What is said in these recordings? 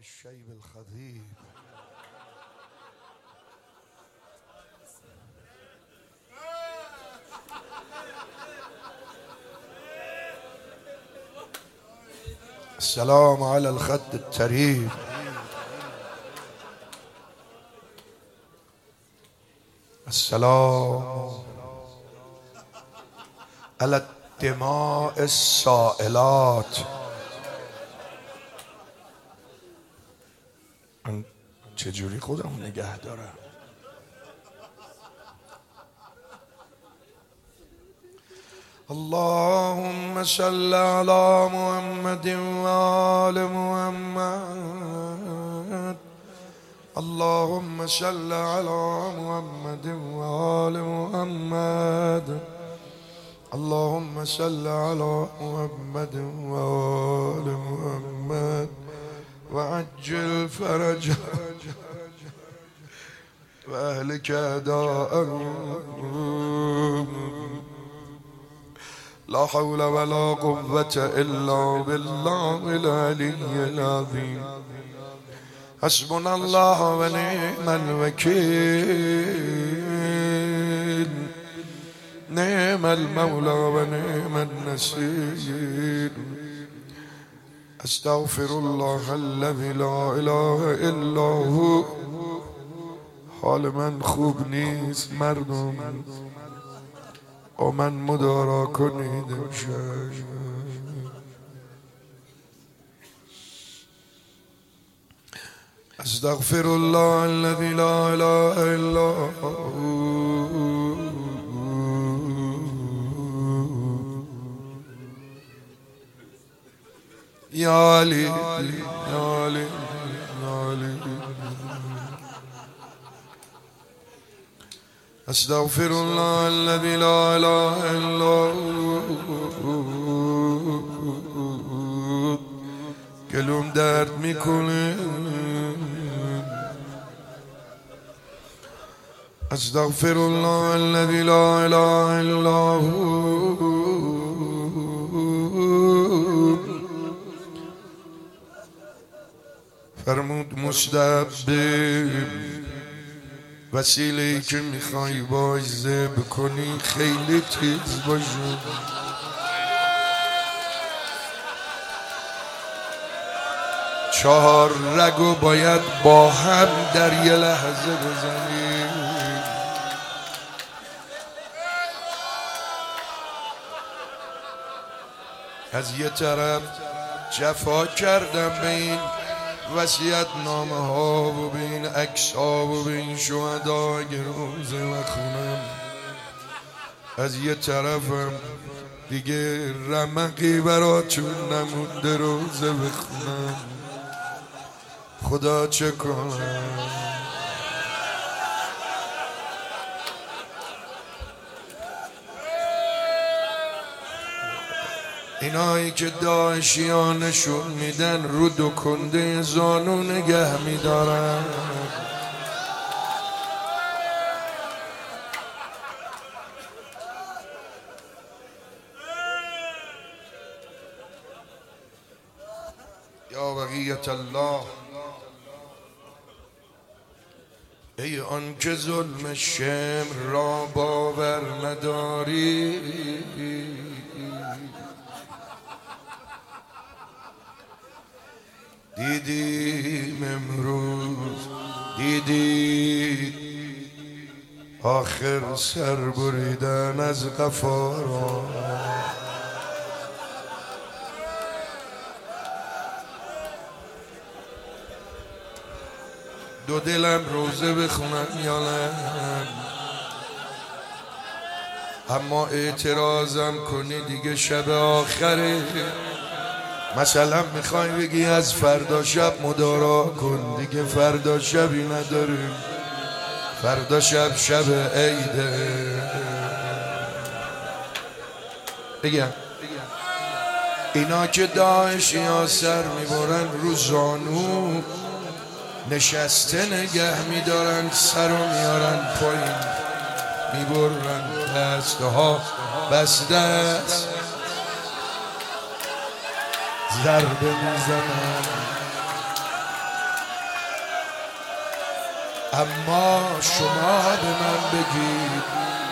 الشيب الخضيب. السلام على الخد التريب. السلام على الدماء السائلات. من چجوری خودم نگه دارم؟ اللهم صل على محمد وآل محمد. اللهم صل على محمد وآل محمد. اللهم صل على محمد وآل محمد وعجل فرجه وأهلك أعداءهم. لا حول ولا قوة إلا بالله العلي العظيم. حسبنا الله ونعم الوكيل. نعم المولى ونعم النصير. استغفر الله الذي لا اله الا هو. حال من خوب نیست مردم و من مدارا کنید. استغفر الله الذي لا اله الا هو. يا علي يا علي يا علي. استغفر الله الذي لا اله الا هو. گلوم درد میکنه. استغفر الله الذي لا اله الا هو. فرمود مستحب وسیله‌ای که میخوای باش ذبح کنی خیلی تیز باشه. چهار رگو باید با هم در یه لحظه بزنی. از یه طرف جفا کردم به این وصیت نامه ها و به این عکس ها و به این شهدا اگه روزه نخونم. از یه طرفم دیگه رمقی براتون نمونده روزه بخونم. خدا چه کنم؟ اینایی که داعشیانشون میدن رو دو کنده زانو نگه میدارن. یا بقیت الله. ای آن که ظلم شمر را باور نداری. دیدیم امروز دیدی آخر سر بریدن از قفا را. دو دلم روزه بخونن یا نه، اما اعتراضم کنی دیگه شب آخره. مثلا میخوای بگی از فردا شب مدارا کن، دیگه فردا شبی نداریم. فردا شب شب عیده. بگم اینا که داعشی ها سر میبرن رو زانو، نشسته نگه میدارن سر و میارن پایین، میبرن دستها بسته است، ضربه میزنن. اما شما به من بگید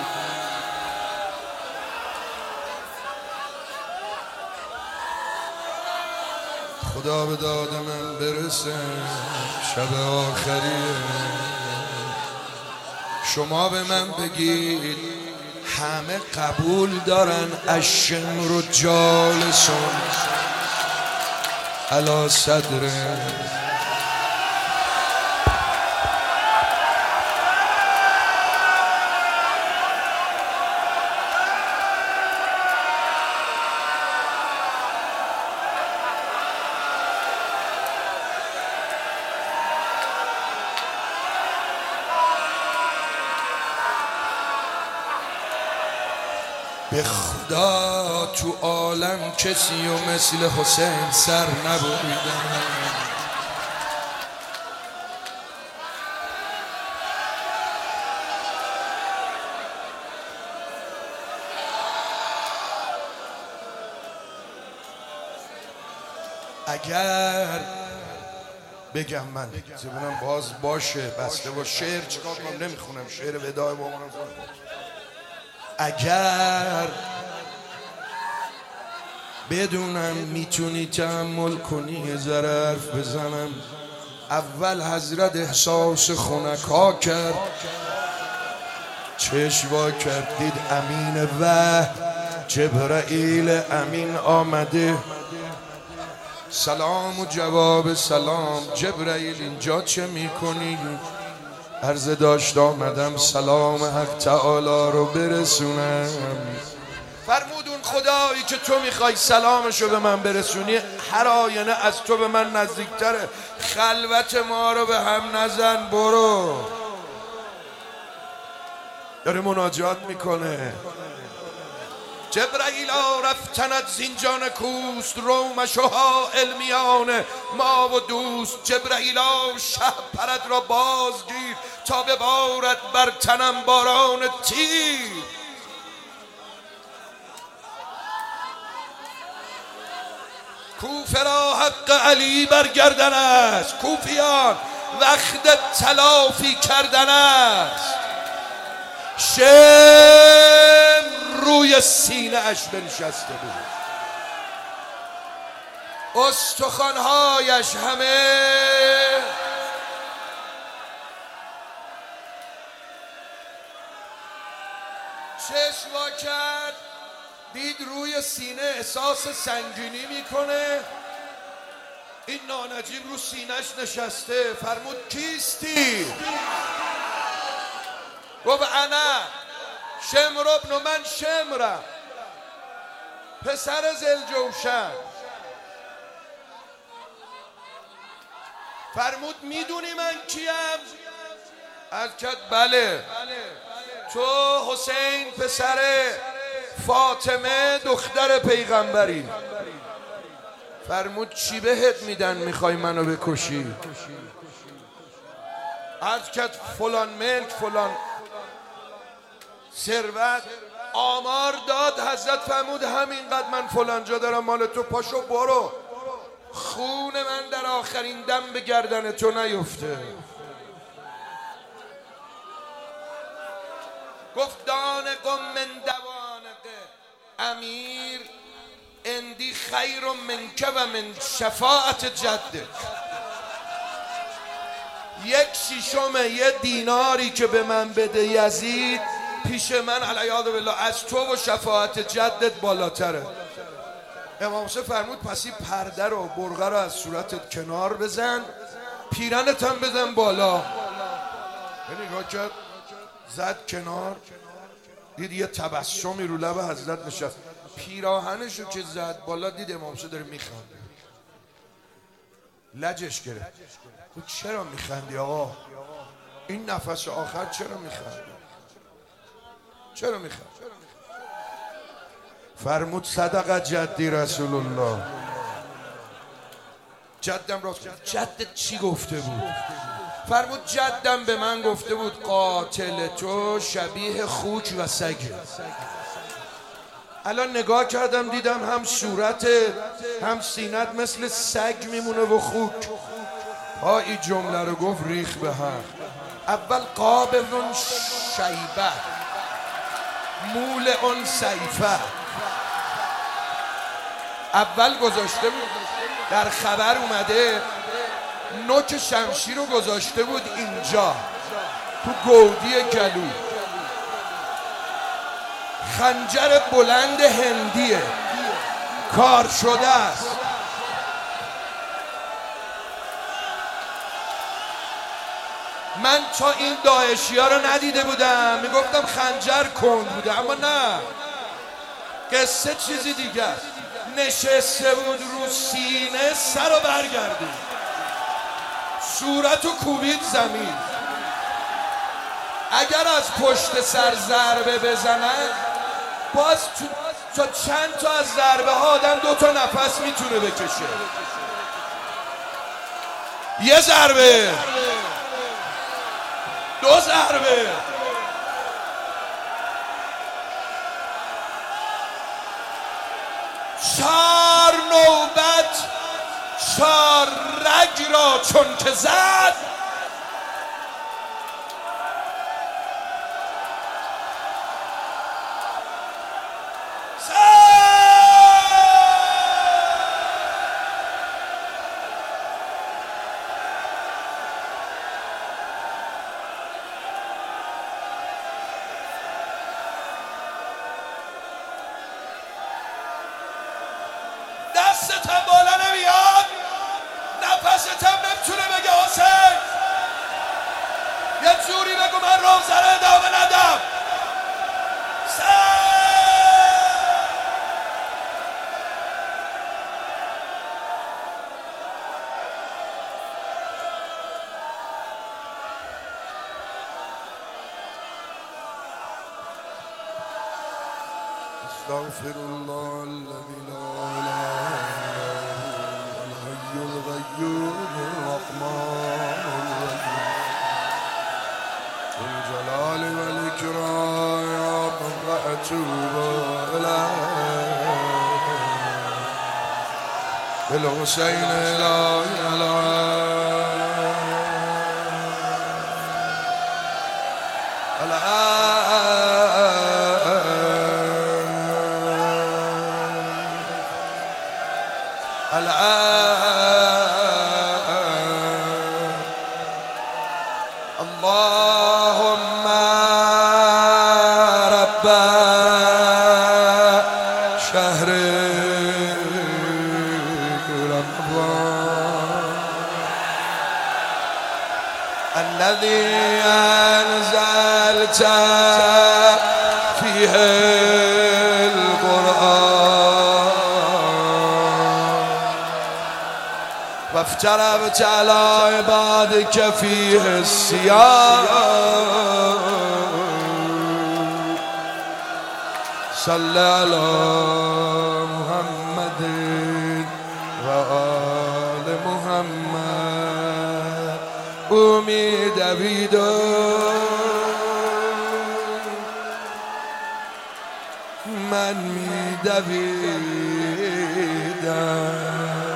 خدا به داد من برسه شب آخریه. شما به من بگید همه قبول دارن الشمر جالسون علی صدره. به خدا تو عالم کسی و مثل حسین سر نبریدن. اگر بگم من زبونم باز باشه بسته با شعر چیکار کنم، نمیخونم شعر وداع با منم. اگر بدونم میتونی تحمل کنی یه ذره حرف بزنم. اول حضرت احساس خنکا کرد، چشوا کرد دید امین وحی جبرائیل امین آمده. سلام و جواب سلام. جبرائیل اینجا چه میکنی؟ عرض داشت آمدم سلام حق تعالی رو برسونم. فرمود اون خدایی که تو میخوای سلامشو به من برسونی هر آینه از تو به من نزدیکتره. خلوت ما رو به هم نزن، برو. داره مناجات میکنه. جبرائیل رفتنت زینجان کوست، رومش و علمیان ما و دوست. جبرائیل شب پرد را بازگیر، تا ببارد بر تنم باران تیر. کوفه را حق علی برگردن است، کوفیان وقت تلافی کردن است. شمر روی سینه اش بنشسته بود، استخوانهایش همه چشم وا کرد، دید روی سینه احساس سنگینی میکنه. این نانجیب رو سینهش نشسته. فرمود کیستی؟ گفت انا شمر ابن من شمرم، پسر ذوالجوشن. فرمود میدونی من کیم؟ از کرد بله، تو حسین پسر فاطمه دختر پیغمبری. فرمود چی بهت میدن میخوای منو بکشی؟ از کرد فلان ملک فلان ثروت. آمار داد حضرت. فرمود همینقدر من فلان جا دارم مال تو، پاشو برو، خون من در آخرین دم به گردن تو نیفته. گفت دانقم من دوانقه امیر اندی خیر منک و من شفاعت جدک. 1/6 یه دیناری که به من بده یزید پیش من علیاذ بالله از تو و شفاعت جدت بالاتره. امام حسین فرمود پس این پرده رو برقه رو از صورتت کنار بزن، پیرنت هم بزن بالا. یعنی نگاه کرد زد کنار، دید یه تبسمی رو لب حضرت نشست. پیراهنشو که زد بالا دید امام حسین داره میخنده. لجش گرفت. چرا میخندی آقا؟ این نفس آخر چرا میخندی؟ چرا میخندی؟ فرمود صدق جدی رسول الله. جدم راست. جدت چی گفته بود؟ فرمود جدم به من گفته بود قاتل تو شبیه خوک و سگه. الان نگاه کردم دیدم هم صورت هم سینت مثل سگ میمونه و خوک. این جمله رو گفت ریخ به هم. اول قابل شیبه مول اون سیفه اول گذاشته بود، در خبر اومده نوک شمشیر رو گذاشته بود اینجا تو گودی گلو. خنجر بلند هندیه، کار شده است. من تا این داعشی ها رو ندیده بودم میگفتم خنجر کند بوده، اما نه، قصه چیزی دیگه است. نشسته بود رو سینه، سر رو برگردید، صورت و کوبید زمین. اگر از پشت سر ضربه بزنن باز تا چند تا از ضربه ها آدم 2 تا نفس میتونه بکشه. یه ضربه، 2 ضربه، چار نوبت، 4 رگ را چون که زد دستتم بالا نمیاد، نفستم نمیتونه بگه حسین یه جوری بگو من روزه رو ادامه ندم. استغفر الله الذي لا اله الا هو الحي القيوم الرحمن الرحيم ذو الجلال والاكرام واتوب اليه بالحسين لا اله اللهم رب شهر رمضان الذي أنزلت فيه وافترضت على عبادك فيه الصيام صل على محمد وآل محمد امید من میدویدم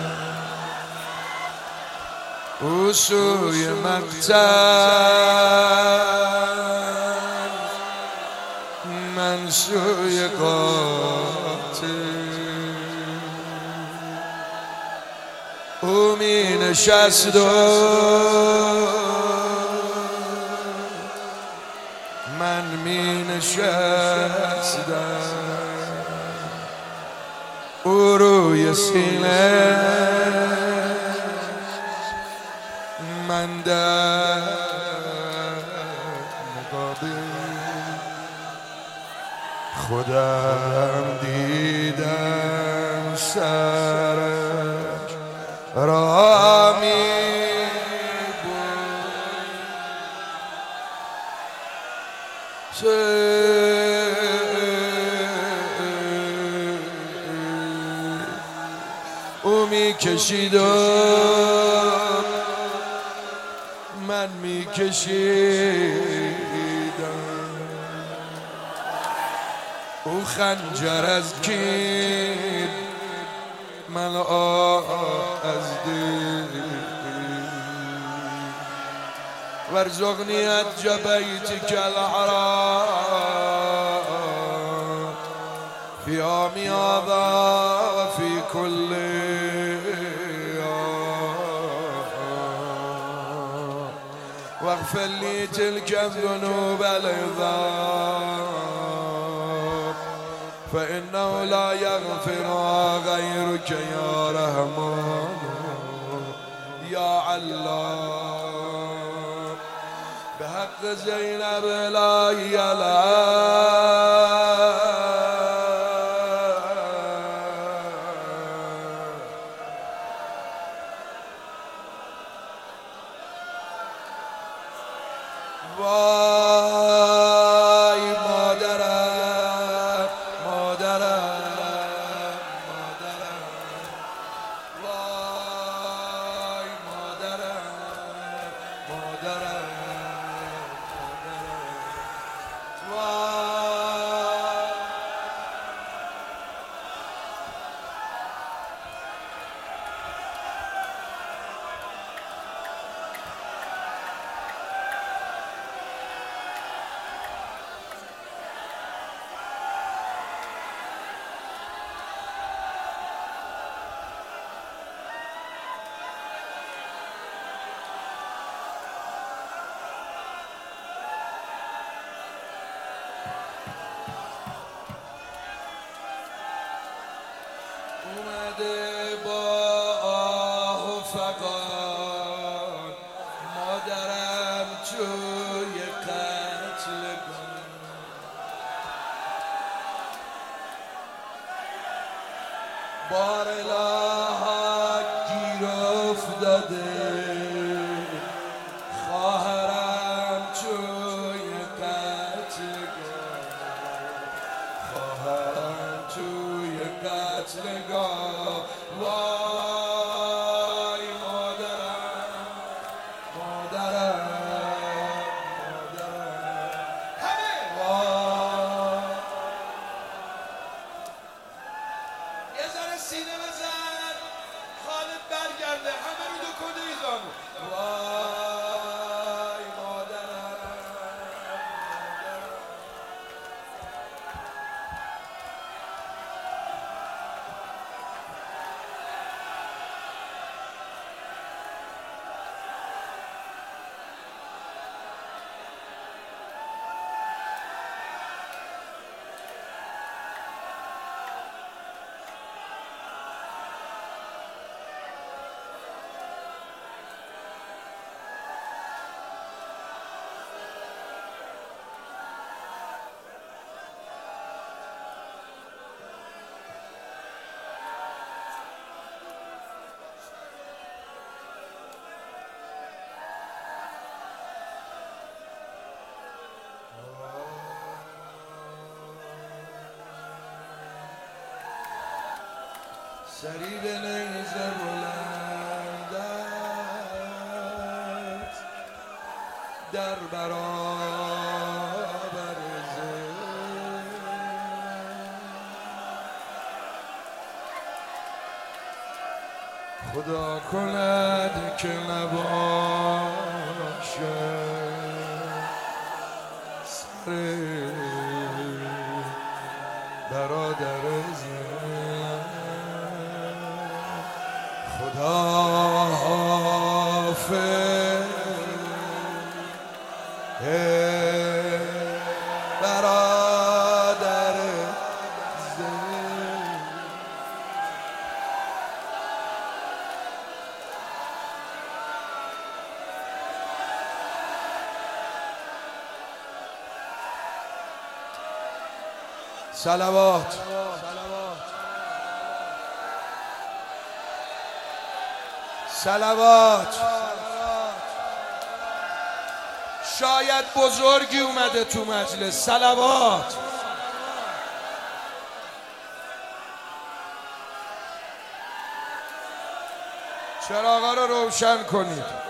او سوی مقتل من سوی قاتل او می نشست و من می نشستم او روی سینه من در مقابل خودم دیدم سرش را می او می کشید و من می کشیدم او خنجر از کین من از دل وارزقني أج بيتك الحرام في يوم هذا وفي كل يوم، واغفر لي تلك الذنوب العظام، فإنه لا يغفرها غيرك يا رحمن يا علام. بحق زينب لا يلام وای مادرم مادرم مادرم وای مادرم مادرم اومده با آه و فغان مادرم توی قتلگاه، بار الهک گیر افتاده خواهرم توی قتلگاه، خواهرم توی قتلگاه. وای مادرم مادرم مادرم همه وای یه ذره سینه بزن خالد برگرده همه رو دو کده ایزانو. وای مادرم مادرم سری به نیزه بلندت در برابر زد، خدا کند که نباشه سر برادر زد. خدا حافظ برادر زد. صلوات صلوات. شاید بزرگی اومده تو مجلس. صلوات. چراغا رو روشن کنید.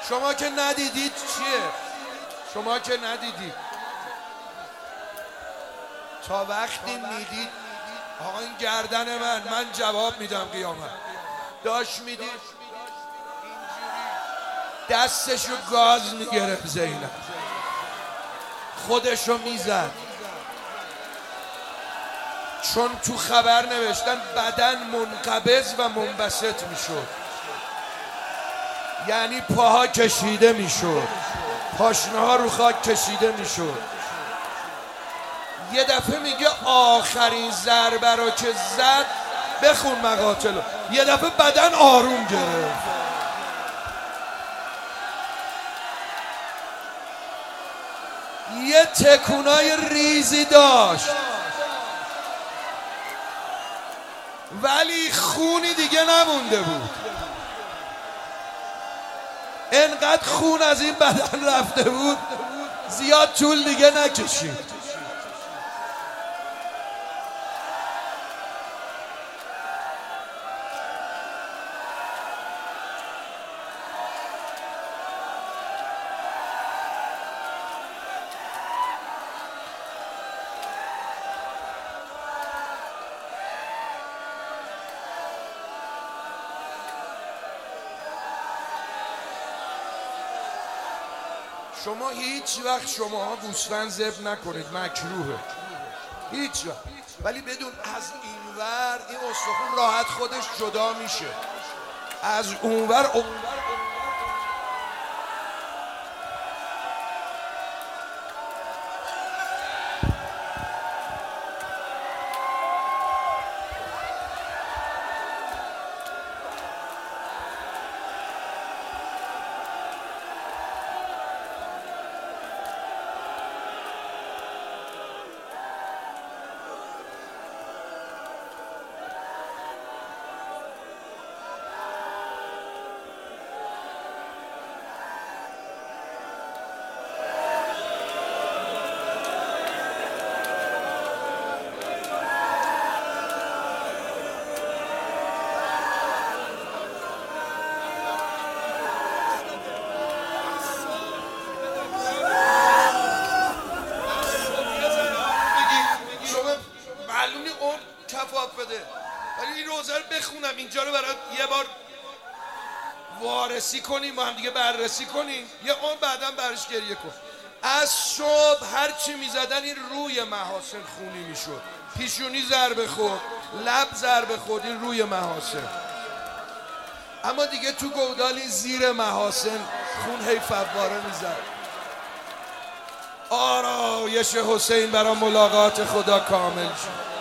شما که ندیدید چیه؟ شما که ندیدید تا وقتی میدید آقا این گردن من جواب میدم قیامت داشت میدید اینجوری دستشو گاز میگرفت زینب خودشو میزد چون تو خبر نوشتن بدن منقبض و منبسط میشد یعنی پاها کشیده میشد پاشنه ها رو خاک کشیده میشد یه دفعه میگه آخرین ضربه رو که زد بخون مقاتلو یه دفعه بدن آروم گرفت یه تکونای ریزی داشت ولی خونی دیگه نمونده بود انقدر خون از این بدن رفته بود زیاد طول دیگه نکشید شما هیچ وقت شما گوسفند ذبح نکنید مکروهه هیچ وقت ولی بدون از اینور این استخون راحت خودش جدا میشه از اونور تفاوت بده ولی این روزه رو بخونم اینجا رو برای یه بار وارسی کنیم با هم دیگه بررسی کنیم یه اون بعدم برش گریه کن از صبح هر چی میزدن این روی محاسن خونی میشد پیشونی ضربه خورد لب ضربه خورد این روی محاسن اما دیگه تو گودالی زیر محاسن خون هی فواره میزد آرایش حسین برای ملاقات خدا کامل شد